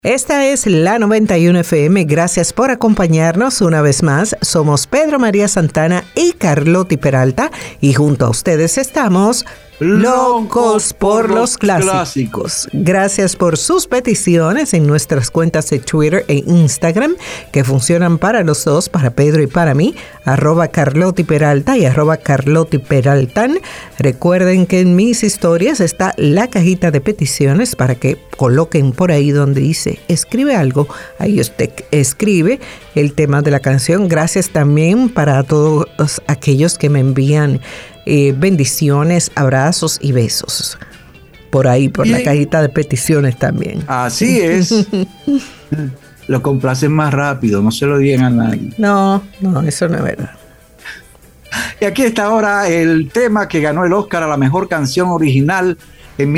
Esta es la 91 FM. Gracias por acompañarnos una vez más. Somos Pedro María Santana y Carlotti Peralta y junto a ustedes estamos locos por los clásicos. Gracias por sus peticiones en nuestras cuentas de Twitter e Instagram que funcionan para los dos, para Pedro y para mí, @Carlotti Peralta y @Carlotti Peraltan. Recuerden que en mis historias está la cajita de peticiones para que coloquen por ahí donde dice escribe algo. Ahí usted escribe el tema de la canción. Gracias también para todos aquellos que me envían bendiciones, abrazos y besos por ahí, por la cajita de peticiones también. Así es. Lo complacen más rápido, no se lo digan a nadie. No, eso no es verdad. Y aquí está ahora el tema que ganó el Oscar a la mejor canción original en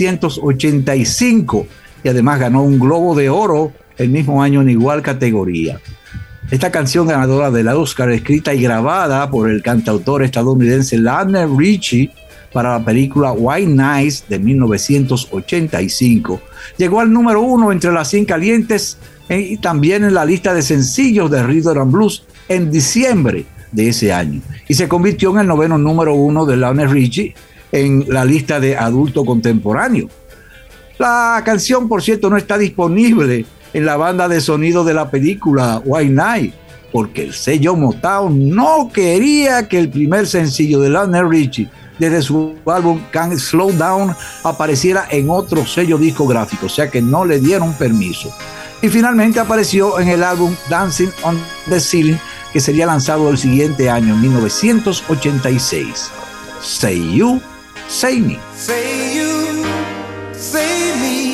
1985 y además ganó un Globo de Oro el mismo año en igual categoría. Esta canción ganadora del Oscar, escrita y grabada por el cantautor estadounidense Lionel Richie para la película White Nights de 1985, llegó al número 1 entre las 100 calientes y también en la lista de sencillos de Rhythm and Blues en diciembre de ese año y se convirtió en el noveno número 1 de Lionel Richie en la lista de adulto contemporáneo. La canción, por cierto, no está disponible en la banda de sonido de la película White Night, porque el sello Motown no quería que el primer sencillo de Lionel Richie desde su álbum Can't Slow Down apareciera en otro sello discográfico, o sea que no le dieron permiso. Y finalmente apareció en el álbum Dancing on the Ceiling, que sería lanzado el siguiente año, en 1986. Say You, Say Me. Say you, say me.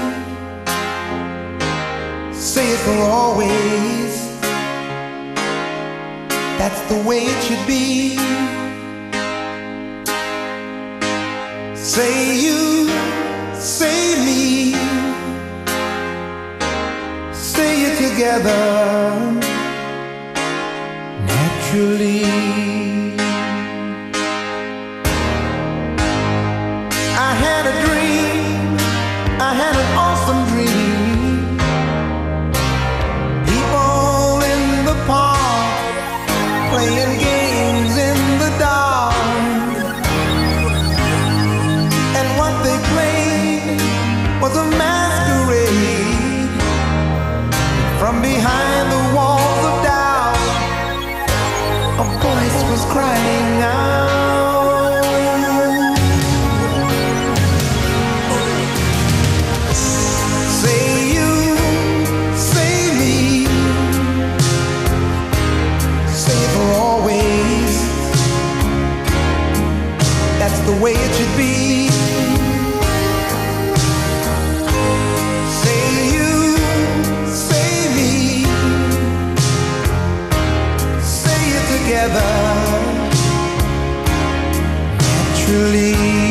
Say it for always. That's the way it should be. Say you, say me. Say it together naturally. I had a dream, I had an awesome dream. People in the park playing games in the dark, and what they played was a masquerade. From behind the walls of doubt, a voice was crying out. The way it should be. Say you, say me. Say it together naturally.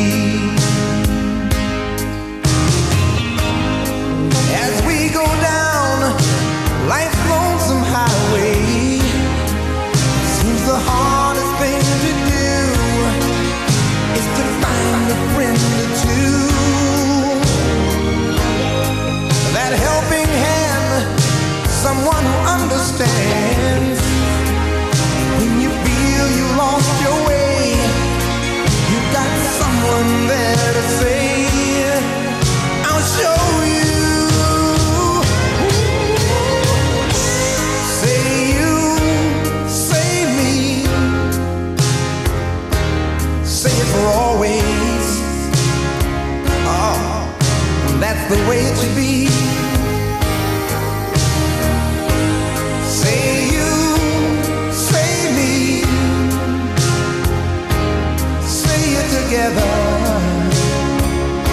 As we go down life's lonesome highway, seems the hardest thing to do is to find a friend or two. That helping hand, someone who understands. When you feel you lost your way, you got someone there to say, I'll show you. Say you, say me. Say it for always. Oh, that's the way it should be. Say you, say me. Say it together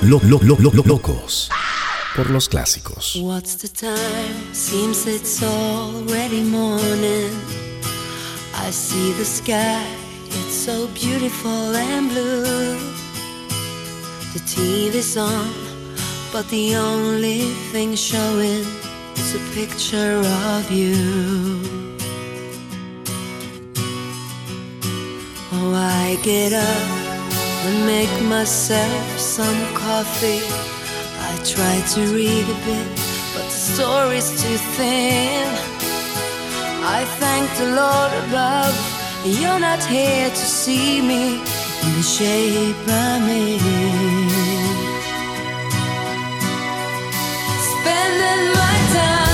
Locos por los clásicos. What's the time? Seems it's already morning. I see the sky, it's so beautiful and blue. The TV's on, but the only thing showing is a picture of you. Oh, I get up and make myself some coffee. I try to read a bit, but the story's too thin. I thank the Lord above, you're not here to see me in the shape I'm in. Spending my time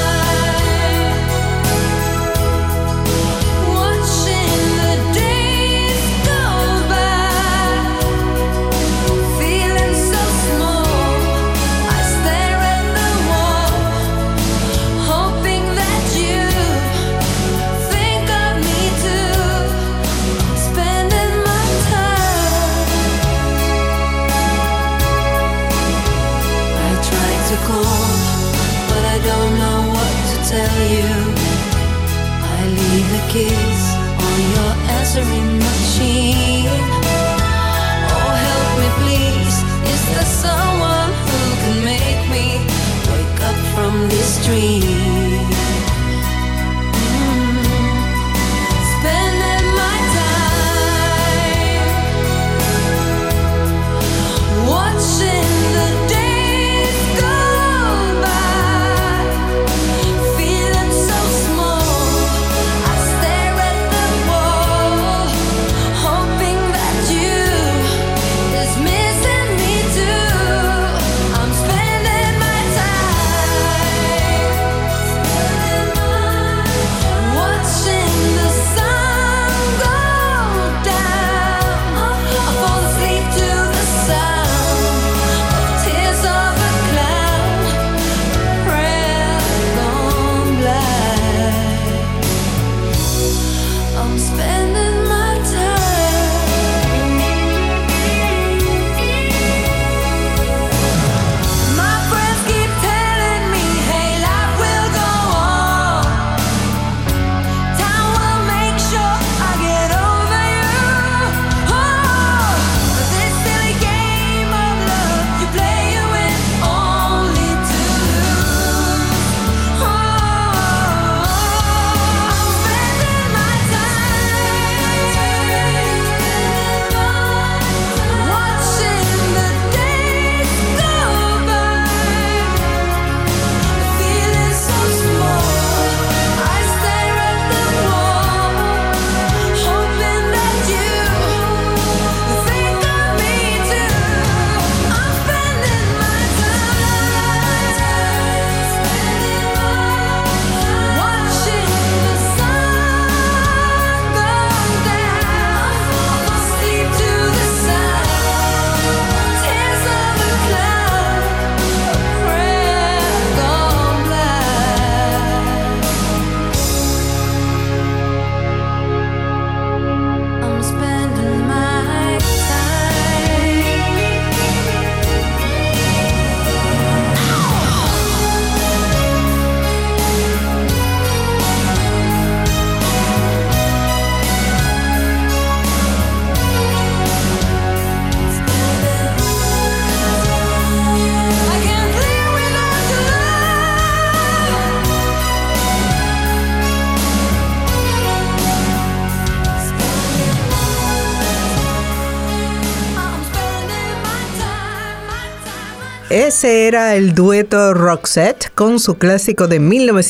kiss on your answering machine. Oh, help me please, is there someone who can make me wake up from this dream? Spending my time watching the days go by, feeling so small. Ese era el dueto Roxette con su clásico de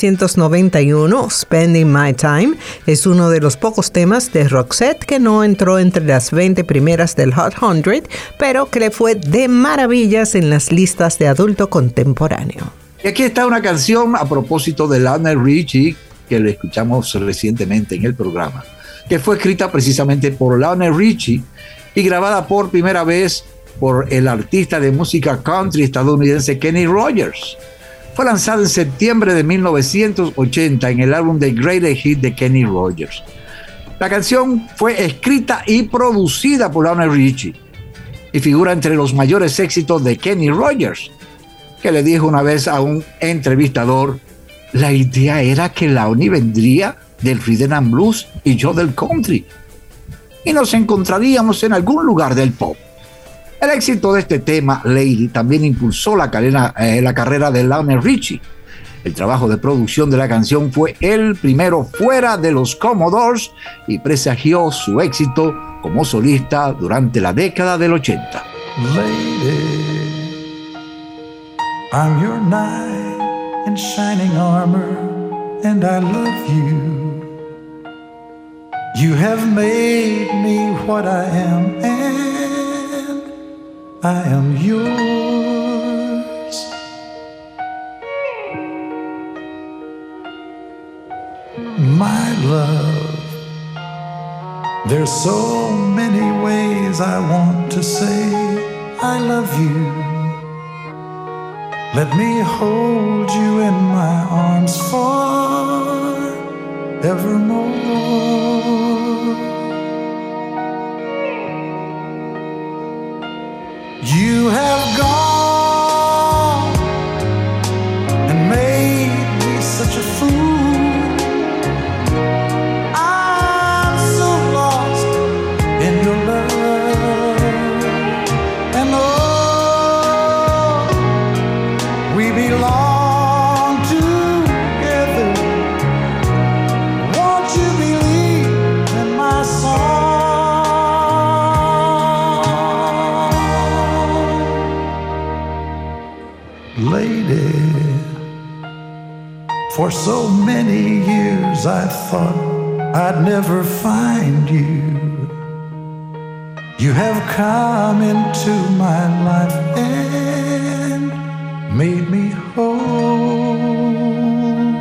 1991, Spending My Time. Es uno de los pocos temas de Roxette que no entró entre las 20 primeras del Hot 100, pero que le fue de maravillas en las listas de adulto contemporáneo. Y aquí está una canción a propósito de Lionel Richie, que le escuchamos recientemente en el programa, que fue escrita precisamente por Lionel Richie y grabada por primera vez por el artista de música country estadounidense Kenny Rogers. Fue lanzada en septiembre de 1980 en el álbum The Greatest Hits de Kenny Rogers. La canción fue escrita y producida por Lionel Richie. y figura entre los mayores éxitos de Kenny Rogers, que le dijo una vez a un entrevistador: la idea era que Lonnie vendría del rhythm and blues y yo del country, y nos encontraríamos en algún lugar del pop. El éxito de este tema, Lady, también impulsó la carrera de Lionel Richie. El trabajo de producción de la canción fue el primero fuera de los Commodores y presagió su éxito como solista durante la década del 80. Lady, I'm your knight in shining armor, and I love you. You have made me what I am, and I am yours. My love, there's so many ways I want to say I love you. Let me hold you in my arms forevermore. You have gone and made me such a fool. I'm so lost in your love. And oh, we belong together. Won't you believe in my song? Lady, for so many years I thought I'd never find you. You have come into my life and made me whole.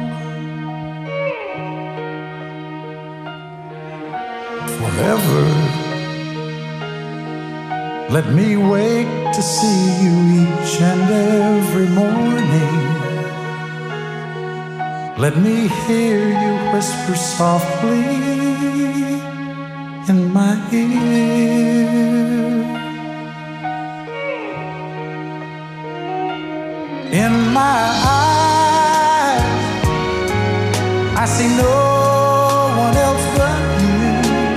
Forever, let me wake to see you each and every morning. Let me hear you whisper softly in my ear. In my eyes, I see no one else but you.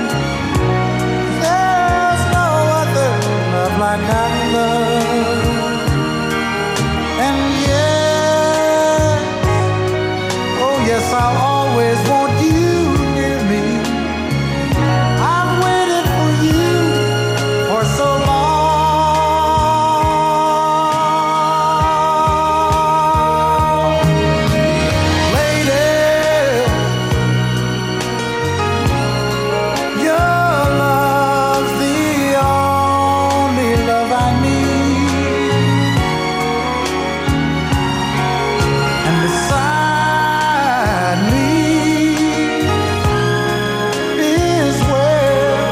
There's no other love like I love. And yes, oh yes, I'll always want you near me. I've waited for you for so long. Lady, your love's the only love I need. And beside me is where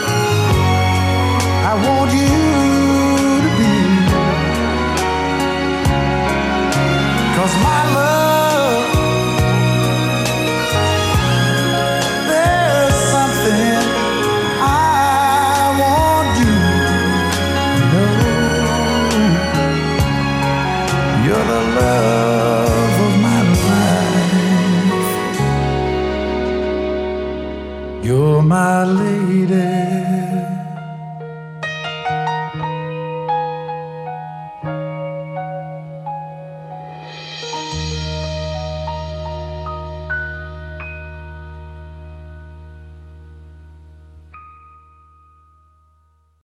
I want you to be. 'Cause my love, there's something I want you to know. You're the love of my life. You're my lady.